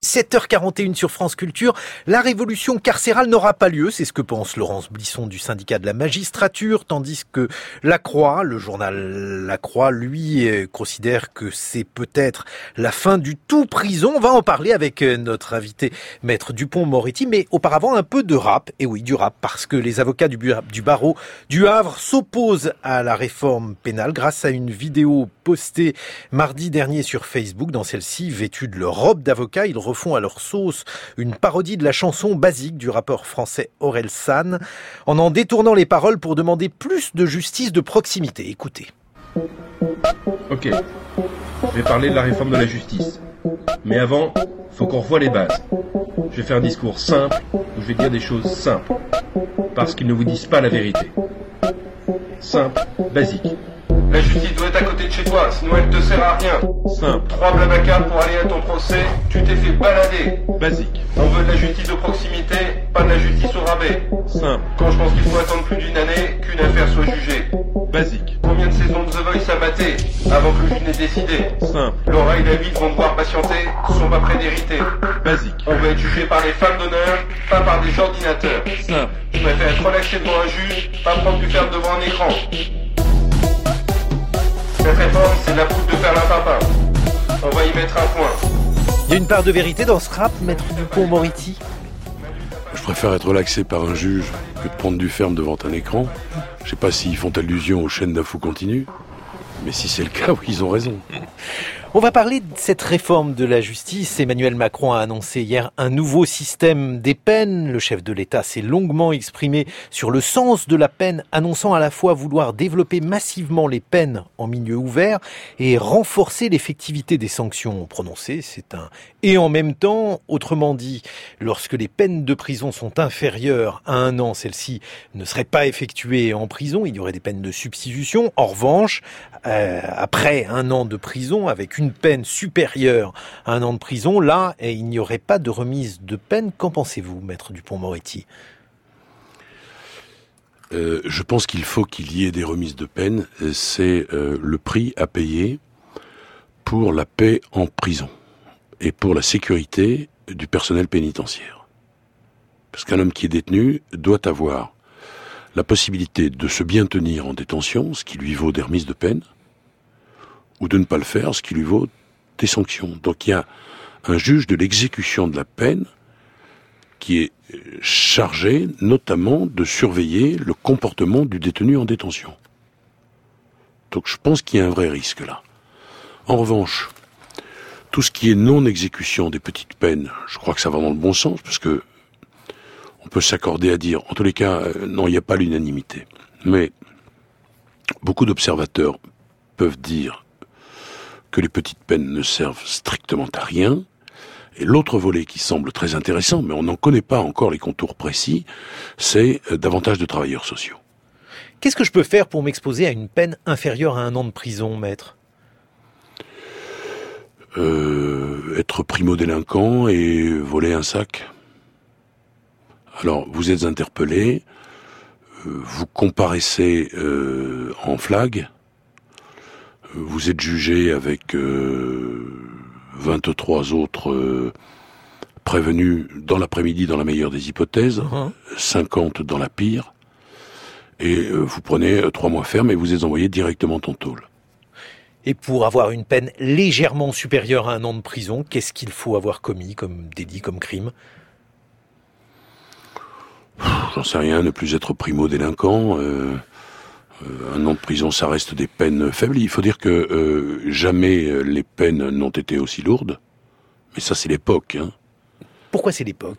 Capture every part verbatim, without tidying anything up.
sept heures quarante et une sur France Culture. La révolution carcérale n'aura pas lieu, c'est ce que pense Laurence Blisson du syndicat de la magistrature, tandis que La Croix, le journal La Croix, lui, considère que c'est peut-être la fin du tout prison. On va en parler avec notre invité, Maître Dupond-Moretti, mais auparavant un peu de rap. Et oui, du rap, parce que les avocats du, du barreau du Havre s'opposent à la réforme pénale grâce à une vidéo postée mardi dernier sur Facebook. Dans celle-ci, vêtus de leur robe d'avocat, ils refont à leur sauce une parodie de la chanson Basique du rappeur français Orelsan, en en détournant les paroles pour demander plus de justice de proximité. Écoutez. Ok, je vais parler de la réforme de la justice. Mais avant, faut qu'on revoie les bases. Je vais faire un discours simple, où je vais dire des choses simples. Parce qu'ils ne vous disent pas la vérité. Simple, basique. La justice doit être à côté de chez toi, sinon elle te sert à rien. Simple. Trois blablacar pour aller à ton procès, tu t'es fait balader. Basique. On veut de la justice de proximité, pas de la justice au rabais. Simple. Quand je pense qu'il faut attendre plus d'une année qu'une affaire soit jugée. Basique. Combien de saisons de The Voice a batté avant que le juge n'ait décidé? Simple. Laura et David vont devoir patienter, sont pas près d'hériter. Basique. On veut être jugé par les femmes d'honneur, pas par des ordinateurs. Simple. Je préfère être relaxé devant un juge, pas prendre du ferme devant un écran. Cette réforme, c'est de la poudre de perlimpinpin. On va y mettre un point. Il y a une part de vérité dans ce rap, Maître Dupond-Moretti? Je préfère être relaxé par un juge que de prendre du ferme devant un écran. Je sais pas s'ils font allusion aux chaînes d'infos continues, mais si c'est le cas, oui, ils ont raison. On va parler de cette réforme de la justice. Emmanuel Macron a annoncé hier un nouveau système des peines. Le chef de l'État s'est longuement exprimé sur le sens de la peine, annonçant à la fois vouloir développer massivement les peines en milieu ouvert et renforcer l'effectivité des sanctions prononcées. C'est un et en même temps, autrement dit, lorsque les peines de prison sont inférieures à un an, celles-ci ne seraient pas effectuées en prison. Il y aurait des peines de substitution. En revanche, euh, après un an de prison, avec une peine supérieure à un an de prison, là, il n'y aurait pas de remise de peine. Qu'en pensez-vous, Maître Dupond-Moretti? euh, Je pense qu'il faut qu'il y ait des remises de peine. C'est euh, le prix à payer pour la paix en prison et pour la sécurité du personnel pénitentiaire. Parce qu'un homme qui est détenu doit avoir la possibilité de se bien tenir en détention, ce qui lui vaut des remises de peine, ou de ne pas le faire, ce qui lui vaut des sanctions. Donc il y a un juge de l'exécution de la peine qui est chargé notamment de surveiller le comportement du détenu en détention. Donc je pense qu'il y a un vrai risque là. En revanche, tout ce qui est non-exécution des petites peines, je crois que ça va dans le bon sens, parce que on peut s'accorder à dire, en tous les cas, euh, non, il n'y a pas l'unanimité. Mais beaucoup d'observateurs peuvent dire que les petites peines ne servent strictement à rien. Et l'autre volet qui semble très intéressant, mais on n'en connaît pas encore les contours précis, c'est euh, davantage de travailleurs sociaux. Qu'est-ce que je peux faire pour m'exposer à une peine inférieure à un an de prison, maître ? euh, Être primo-délinquant et voler un sac. Alors, vous êtes interpellé, euh, vous comparaissez euh, en flag, vous êtes jugé avec euh, vingt-trois autres euh, prévenus dans l'après-midi dans la meilleure des hypothèses, uh-huh. cinquante dans la pire, et euh, vous prenez euh, trois mois ferme et vous êtes envoyé directement en tôle. Et pour avoir une peine légèrement supérieure à un an de prison, qu'est-ce qu'il faut avoir commis comme délit, comme crime ? J'en sais rien, ne plus être primo-délinquant, euh, euh, un an de prison, ça reste des peines faibles. Il faut dire que euh, jamais les peines n'ont été aussi lourdes, mais ça c'est l'époque. Hein. Pourquoi c'est l'époque ?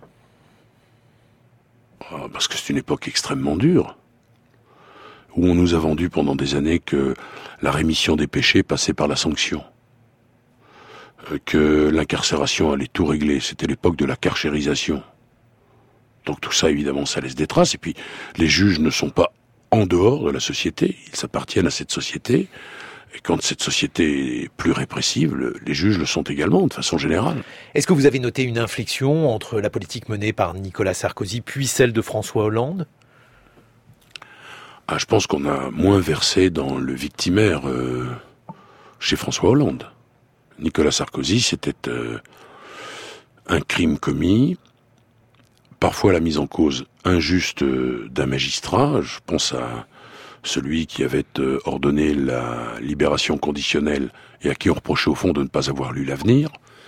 Ah, parce que c'est une époque extrêmement dure, où on nous a vendu pendant des années que la rémission des péchés passait par la sanction, euh, que l'incarcération allait tout régler, c'était l'époque de la carcérisation. Donc tout ça, évidemment, ça laisse des traces. Et puis, les juges ne sont pas en dehors de la société. Ils appartiennent à cette société. Et quand cette société est plus répressive, le, les juges le sont également, de façon générale. Est-ce que vous avez noté une inflexion entre la politique menée par Nicolas Sarkozy puis celle de François Hollande ? Ah, je pense qu'on a moins versé dans le victimaire euh, chez François Hollande. Nicolas Sarkozy, c'était... Euh, un crime commis, parfois la mise en cause injuste d'un magistrat. Je pense à celui qui avait ordonné la libération conditionnelle et à qui on reprochait au fond de ne pas avoir lu l'avenir.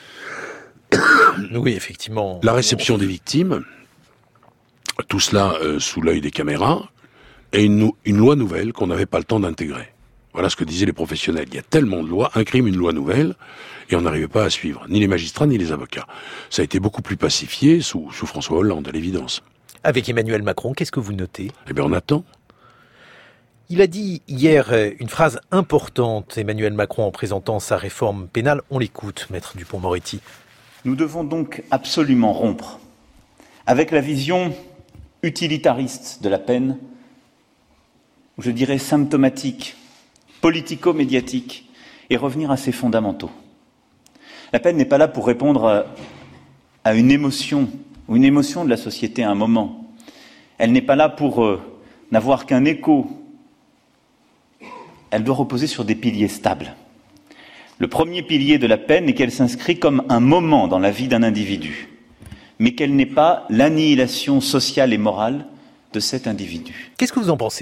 Oui, effectivement. La réception des victimes, tout cela euh, sous l'œil des caméras, et une, une loi nouvelle qu'on n'avait pas le temps d'intégrer. Voilà ce que disaient les professionnels. Il y a tellement de lois, un crime, une loi nouvelle, et on n'arrivait pas à suivre, ni les magistrats, ni les avocats. Ça a été beaucoup plus pacifié sous, sous François Hollande, à l'évidence. Avec Emmanuel Macron, qu'est-ce que vous notez ? Eh bien, on attend. Il a dit hier une phrase importante, Emmanuel Macron, en présentant sa réforme pénale. On l'écoute, Maître Dupond-Moretti. Nous devons donc absolument rompre avec la vision utilitariste de la peine, ou je dirais symptomatique, politico-médiatique, et revenir à ses fondamentaux. La peine n'est pas là pour répondre à une émotion, ou une émotion de la société à un moment. Elle n'est pas là pour euh, n'avoir qu'un écho. Elle doit reposer sur des piliers stables. Le premier pilier de la peine est qu'elle s'inscrit comme un moment dans la vie d'un individu, mais qu'elle n'est pas l'annihilation sociale et morale de cet individu. Qu'est-ce que vous en pensez ?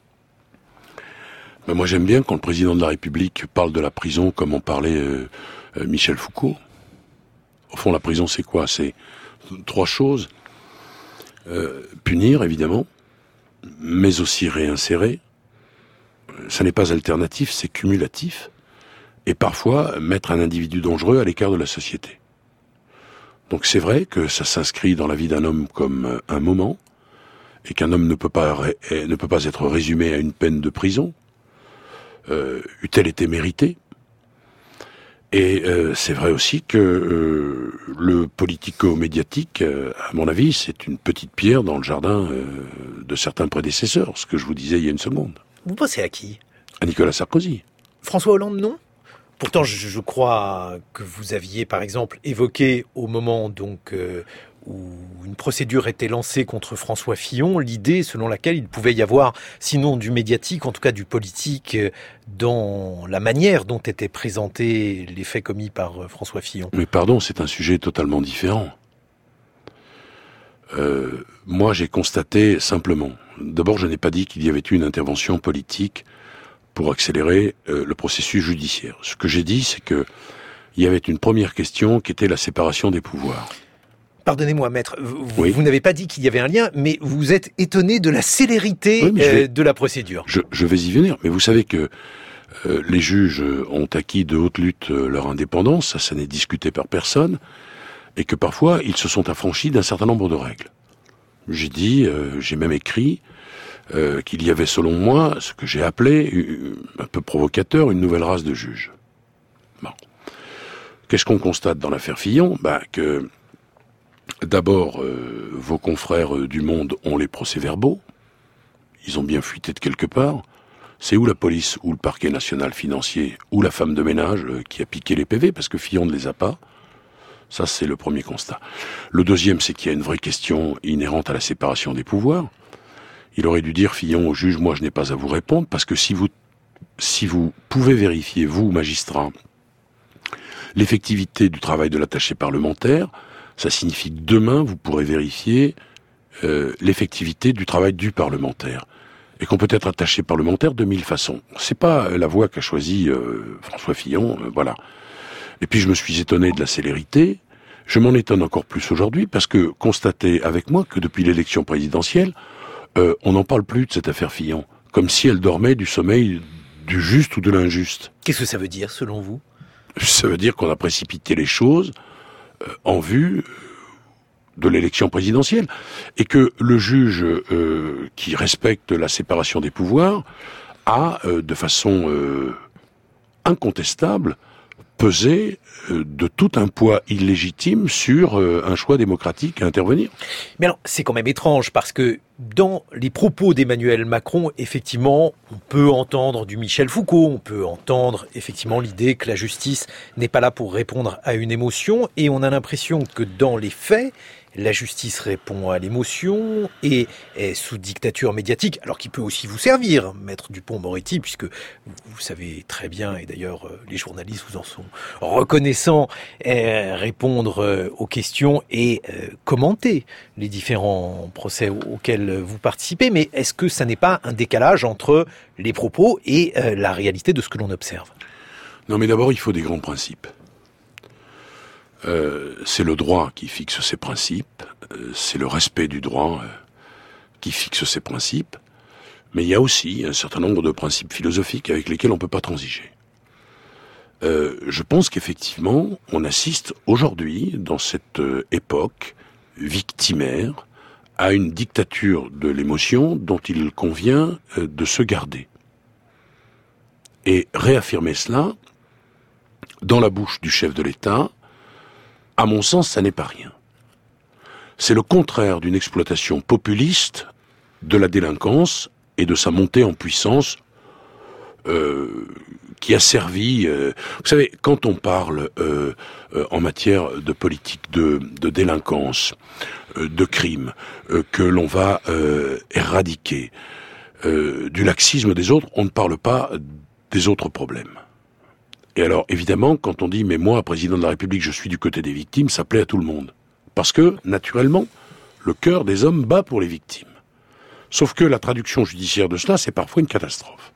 Ben moi j'aime bien quand le président de la République parle de la prison comme en parlait euh, euh, Michel Foucault. Au fond, la prison c'est quoi ? C'est trois choses. Euh, punir, évidemment, mais aussi réinsérer. Ça n'est pas alternatif, c'est cumulatif. Et parfois, mettre un individu dangereux à l'écart de la société. Donc c'est vrai que ça s'inscrit dans la vie d'un homme comme un moment, et qu'un homme ne peut pas, ré- ne peut pas être résumé à une peine de prison, euh, eût-elle été méritée. Et euh, c'est vrai aussi que euh, le politico-médiatique, euh, à mon avis, c'est une petite pierre dans le jardin euh, de certains prédécesseurs, ce que je vous disais il y a une seconde. Vous pensez à qui ? À Nicolas Sarkozy. François Hollande, non ? Pourtant, je, je crois que vous aviez, par exemple, évoqué au moment donc euh, où une procédure était lancée contre François Fillon, l'idée selon laquelle il pouvait y avoir, sinon du médiatique, en tout cas du politique, euh, dans la manière dont étaient présentés les faits commis par euh, François Fillon. Mais pardon, c'est un sujet totalement différent. Euh, moi, j'ai constaté simplement. D'abord, je n'ai pas dit qu'il y avait eu une intervention politique pour accélérer euh, le processus judiciaire. Ce que j'ai dit, c'est que il y avait une première question qui était la séparation des pouvoirs. Pardonnez-moi, maître, vous, oui. vous n'avez pas dit qu'il y avait un lien, mais vous êtes étonné de la célérité oui, vais, euh, de la procédure. Je, je vais y venir, mais vous savez que euh, les juges ont acquis de haute lutte euh, leur indépendance, ça, ça n'est discuté par personne, et que parfois ils se sont affranchis d'un certain nombre de règles. J'ai dit, euh, j'ai même écrit, Euh, qu'il y avait selon moi ce que j'ai appelé, un peu provocateur, une nouvelle race de juges. Bon. Qu'est-ce qu'on constate dans l'affaire Fillon ? Ben, que d'abord, euh, vos confrères du Monde ont les procès-verbaux, ils ont bien fuité de quelque part. C'est ou la police, ou le parquet national financier, ou la femme de ménage euh, qui a piqué les P V, parce que Fillon ne les a pas. Ça, c'est le premier constat. Le deuxième, c'est qu'il y a une vraie question inhérente à la séparation des pouvoirs. Il aurait dû dire, Fillon, au juge, moi je n'ai pas à vous répondre, parce que si vous, si vous pouvez vérifier, vous, magistrat, l'effectivité du travail de l'attaché parlementaire, ça signifie que demain, vous pourrez vérifier euh, l'effectivité du travail du parlementaire. Et qu'on peut être attaché parlementaire de mille façons. C'est pas la voie qu'a choisie euh, François Fillon, euh, voilà. Et puis je me suis étonné de la célérité. Je m'en étonne encore plus aujourd'hui, parce que constatez avec moi que depuis l'élection présidentielle, Euh, on n'en parle plus de cette affaire Fillon, comme si elle dormait du sommeil du juste ou de l'injuste. Qu'est-ce que ça veut dire, selon vous ? Ça veut dire qu'on a précipité les choses euh, en vue de l'élection présidentielle, et que le juge euh, qui respecte la séparation des pouvoirs a, euh, de façon euh, incontestable, pesé euh, de tout un poids illégitime sur euh, un choix démocratique à intervenir. Mais alors, c'est quand même étrange, parce que dans les propos d'Emmanuel Macron, effectivement, on peut entendre du Michel Foucault, on peut entendre effectivement l'idée que la justice n'est pas là pour répondre à une émotion, et on a l'impression que dans les faits, la justice répond à l'émotion et est sous dictature médiatique, alors qu'il peut aussi vous servir, Maître Dupond-Moretti, puisque vous savez très bien, et d'ailleurs les journalistes vous en sont reconnaissants, euh, répondre euh, aux questions et euh, commenter les différents procès auxquels vous participez. Mais est-ce que ça n'est pas un décalage entre les propos et euh, la réalité de ce que l'on observe ? Non, mais d'abord, il faut des grands principes. Euh, c'est le droit qui fixe ces principes, euh, c'est le respect du droit euh, qui fixe ces principes, mais il y a aussi un certain nombre de principes philosophiques avec lesquels on ne peut pas transiger. Euh, je pense qu'effectivement, on assiste aujourd'hui, dans cette euh, époque victimaire, à une dictature de l'émotion dont il convient euh, de se garder. Et réaffirmer cela, dans la bouche du chef de l'État, à mon sens, ça n'est pas rien. C'est le contraire d'une exploitation populiste de la délinquance et de sa montée en puissance euh, qui a servi... Euh, vous savez, quand on parle euh, euh, en matière de politique de, de délinquance, euh, de crime, euh, que l'on va euh, éradiquer, euh, du laxisme des autres, on ne parle pas des autres problèmes. Et alors, évidemment, quand on dit « mais moi, président de la République, je suis du côté des victimes », ça plaît à tout le monde. Parce que, naturellement, le cœur des hommes bat pour les victimes. Sauf que la traduction judiciaire de cela, c'est parfois une catastrophe.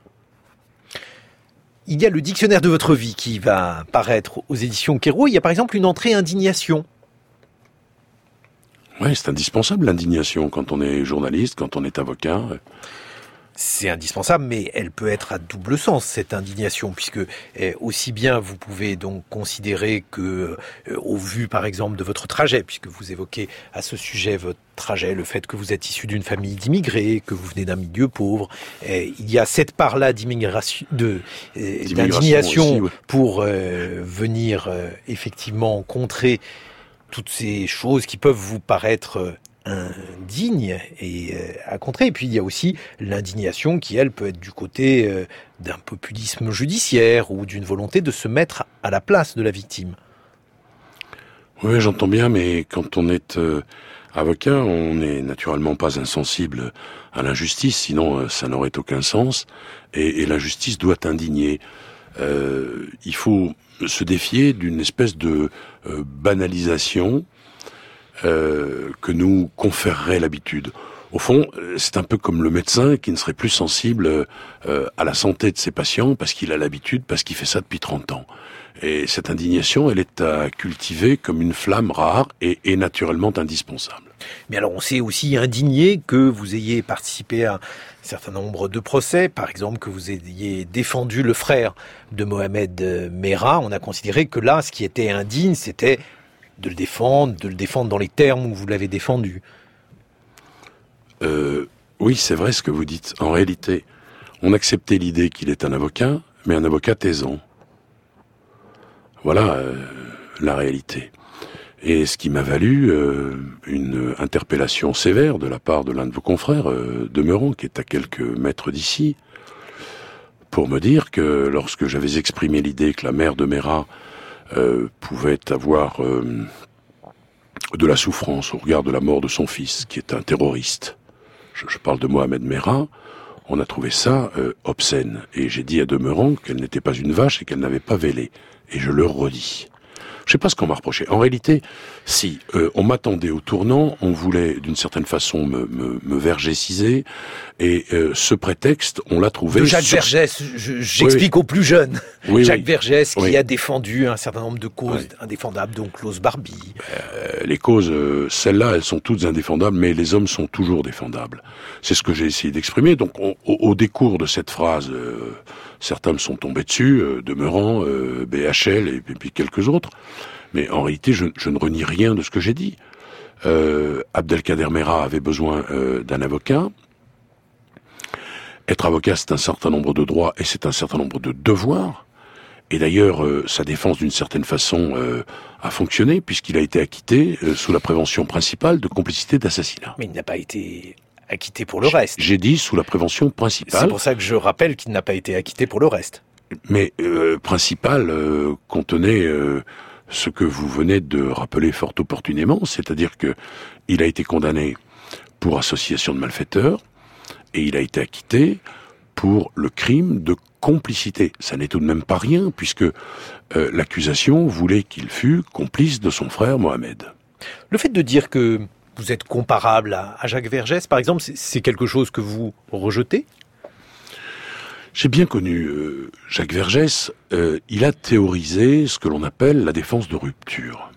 Il y a le dictionnaire de votre vie qui va paraître aux éditions Quérault. Il y a par exemple une entrée indignation. Oui, c'est indispensable, l'indignation, quand on est journaliste, quand on est avocat. C'est indispensable, mais elle peut être à double sens, cette indignation, puisque eh, aussi bien vous pouvez donc considérer que, euh, au vu par exemple de votre trajet, puisque vous évoquez à ce sujet votre trajet, le fait que vous êtes issu d'une famille d'immigrés, que vous venez d'un milieu pauvre, eh, il y a cette part-là d'immigration, de, eh, d'indignation aussi, ouais. pour euh, venir euh, effectivement contrer toutes ces choses qui peuvent vous paraître euh, indigne et euh, à contrer. Et puis il y a aussi l'indignation qui, elle, peut être du côté euh, d'un populisme judiciaire ou d'une volonté de se mettre à la place de la victime. Oui, j'entends bien, mais quand on est euh, avocat, on n'est naturellement pas insensible à l'injustice, sinon euh, ça n'aurait aucun sens. Et, et l'injustice doit indigner. Euh, il faut se défier d'une espèce de euh, banalisation Euh, que nous conférerait l'habitude. Au fond, c'est un peu comme le médecin qui ne serait plus sensible euh, à la santé de ses patients parce qu'il a l'habitude, parce qu'il fait ça depuis trente ans. Et cette indignation, elle est à cultiver comme une flamme rare et, et naturellement indispensable. Mais alors, on s'est aussi indigné que vous ayez participé à un certain nombre de procès, par exemple que vous ayez défendu le frère de Mohamed Merah. On a considéré que là, ce qui était indigne, c'était de le défendre, de le défendre dans les termes où vous l'avez défendu. Euh, oui, c'est vrai ce que vous dites. En réalité, on acceptait l'idée qu'il est un avocat, mais un avocat taisant. Voilà euh, la réalité. Et ce qui m'a valu euh, une interpellation sévère de la part de l'un de vos confrères, euh, Demeurant, qui est à quelques mètres d'ici, pour me dire que lorsque j'avais exprimé l'idée que la mère de Merah Euh, pouvait avoir euh, de la souffrance au regard de la mort de son fils, qui est un terroriste. Je, je parle de Mohamed Merah. On a trouvé ça euh, obscène. Et j'ai dit à Demeurant qu'elle n'était pas une vache et qu'elle n'avait pas vélé. Et je le redis. Je sais pas ce qu'on m'a reproché. En réalité, si euh, on m'attendait au tournant, on voulait d'une certaine façon me, me, me vergésiser, et euh, ce prétexte, on l'a trouvé... De Jacques sur... Vergès, je, j'explique oui, oui. aux plus jeunes. Oui, Jacques oui. Vergès qui oui. a défendu un certain nombre de causes oui. indéfendables, donc Klaus Barbie. Euh, les causes, euh, celles-là, elles sont toutes indéfendables, mais les hommes sont toujours défendables. C'est ce que j'ai essayé d'exprimer. Donc, on, au, au décours de cette phrase, euh, certains me sont tombés dessus, euh, Demeurant, euh, B H L et, et puis quelques autres. Mais en réalité, je, je ne renie rien de ce que j'ai dit. Euh, Abdelkader Merah avait besoin euh, d'un avocat. Être avocat, c'est un certain nombre de droits et c'est un certain nombre de devoirs. Et d'ailleurs, euh, sa défense, d'une certaine façon, euh, a fonctionné, puisqu'il a été acquitté euh, sous la prévention principale de complicité d'assassinat. Mais il n'a pas été acquitté pour le reste. J'ai dit sous la prévention principale. C'est pour ça que je rappelle qu'il n'a pas été acquitté pour le reste. Mais euh, principale euh, contenait... Euh, ce que vous venez de rappeler fort opportunément, c'est-à-dire que il a été condamné pour association de malfaiteurs et il a été acquitté pour le crime de complicité. Ça n'est tout de même pas rien, puisque euh, l'accusation voulait qu'il fût complice de son frère Mohamed. Le fait de dire que vous êtes comparable à, à Jacques Vergès, par exemple, c'est, c'est quelque chose que vous rejetez ? J'ai bien connu euh, Jacques Vergès. Euh, il a théorisé ce que l'on appelle la défense de rupture.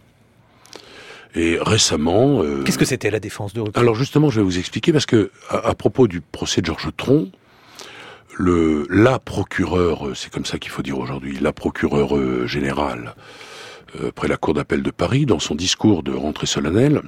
Et récemment... Euh, Qu'est-ce que c'était la défense de rupture ? Alors justement, je vais vous expliquer, parce que à, à propos du procès de Georges Tron, le la procureure, c'est comme ça qu'il faut dire aujourd'hui, la procureure euh, générale euh, près la cour d'appel de Paris, dans son discours de rentrée solennelle,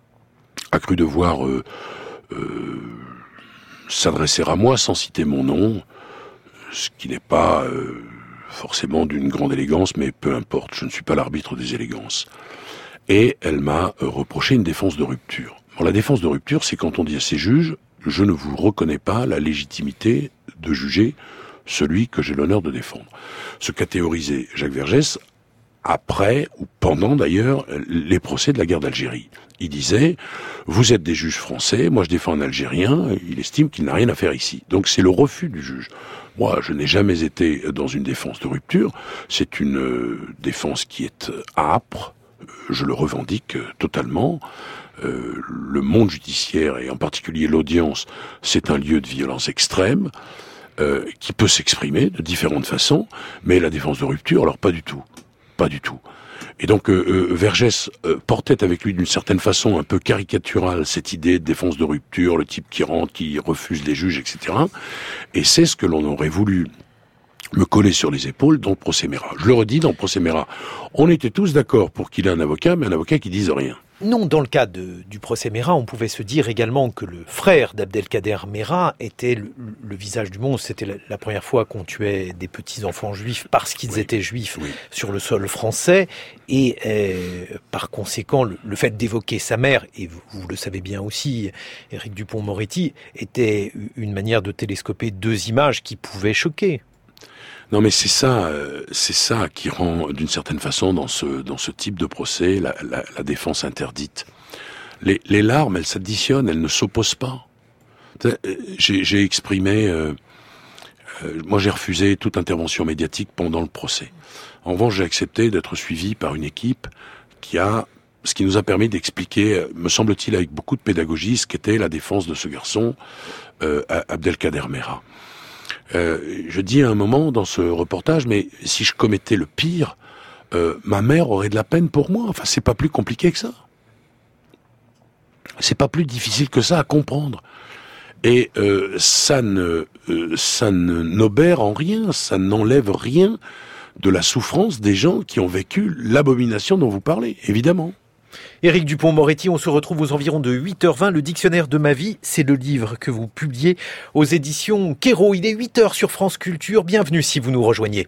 a cru devoir euh, euh, s'adresser à moi sans citer mon nom, ce qui n'est pas euh, forcément d'une grande élégance, mais peu importe, je ne suis pas l'arbitre des élégances. Et elle m'a euh, reproché une défense de rupture. Bon, la défense de rupture, c'est quand on dit à ses juges, je ne vous reconnais pas la légitimité de juger celui que j'ai l'honneur de défendre. Ce qu'a théorisé Jacques Vergès après, ou pendant d'ailleurs, les procès de la guerre d'Algérie. Il disait, vous êtes des juges français, moi je défends un Algérien, il estime qu'il n'a rien à faire ici. Donc c'est le refus du juge. Moi, je n'ai jamais été dans une défense de rupture, c'est une euh, défense qui est âpre, je le revendique euh, totalement. Euh, le monde judiciaire, et en particulier l'audience, c'est un lieu de violence extrême, euh, qui peut s'exprimer de différentes façons, mais la défense de rupture, alors pas du tout. Pas du tout. Et donc euh, euh, Vergès euh, portait avec lui d'une certaine façon un peu caricaturale cette idée de défense de rupture, le type qui rentre, qui refuse les juges, et cetera. Et c'est ce que l'on aurait voulu me coller sur les épaules dans le procès Marat. Je le redis, dans le procès Marat, on était tous d'accord pour qu'il ait un avocat, mais un avocat qui dise rien. Non, dans le cas de, du procès Marat, on pouvait se dire également que le frère d'Abdelkader Marat était le, le visage du monde. C'était la, la première fois qu'on tuait des petits-enfants juifs parce qu'ils oui. étaient juifs oui. sur le sol français. Et euh, par conséquent, le, le fait d'évoquer sa mère, et vous, vous le savez bien aussi, Éric Dupond-Moretti, était une manière de télescoper deux images qui pouvaient choquer. Non, mais c'est ça, euh, c'est ça qui rend, d'une certaine façon, dans ce dans ce type de procès, la, la, la défense interdite. Les, les larmes, elles s'additionnent, elles ne s'opposent pas. J'ai, j'ai exprimé, euh, euh, moi j'ai refusé toute intervention médiatique pendant le procès. En revanche, j'ai accepté d'être suivi par une équipe qui a, ce qui nous a permis d'expliquer, me semble-t-il, avec beaucoup de pédagogie, ce qu'était la défense de ce garçon, euh, Abdelkader Marat. Euh, je dis à un moment dans ce reportage, mais si je commettais le pire, euh, ma mère aurait de la peine pour moi. Enfin, c'est pas plus compliqué que ça. C'est pas plus difficile que ça à comprendre. Et euh, ça ne, euh, ça ne n'obère en rien, ça n'enlève rien de la souffrance des gens qui ont vécu l'abomination dont vous parlez, évidemment. Éric Dupond-Moretti, on se retrouve aux environs de huit heures vingt. Le dictionnaire de ma vie, c'est le livre que vous publiez aux éditions Kéro. Il est huit heures sur France Culture. Bienvenue si vous nous rejoignez.